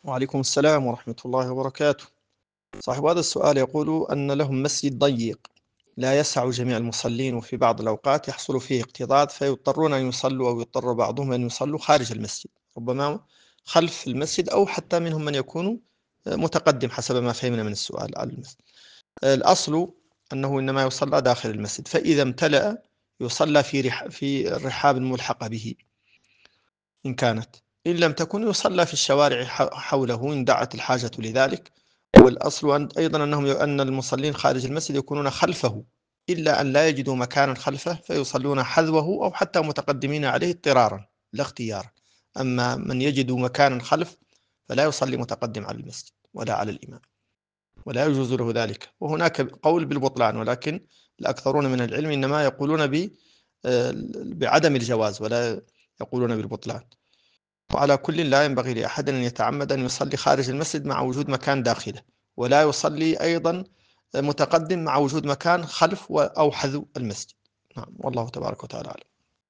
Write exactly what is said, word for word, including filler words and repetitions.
وعليكم السلام ورحمة الله وبركاته. صاحب هذا السؤال يقول أن لهم مسجد ضيق لا يسع جميع المصلين، وفي بعض الأوقات يحصل فيه اكتظاظ فيضطرون أن يصلوا، أو يضطر بعضهم أن يصلوا خارج المسجد، ربما خلف المسجد، أو حتى منهم من يكون متقدم حسب ما فهمنا من السؤال على المسجد. الأصل أنه إنما يصلى داخل المسجد، فإذا امتلأ يصلى في رح في الرحاب الملحقة به إن كانت، إن لم تكن يصلى في الشوارع حوله إن دعت الحاجة لذلك. والأصل أن أيضا أنهم أن المصلين خارج المسجد يكونون خلفه، إلا أن لا يجدوا مكانا خلفه فيصلون حذوه أو حتى متقدمين عليه اضطرارا لا اختيارا. أما من يجد مكانا خلف فلا يصلي متقدم على المسجد ولا على الإمام، ولا يجوز له ذلك. وهناك قول بالبطلان، ولكن الأكثرون من العلم إنما يقولون بعدم الجواز ولا يقولون بالبطلان. وعلى كل لا ينبغي لأحد أن يتعمد أن يصلي خارج المسجد مع وجود مكان داخله، ولا يصلي أيضا متقدم مع وجود مكان خلف أو حذو المسجد. نعم، والله تبارك وتعالى أعلم.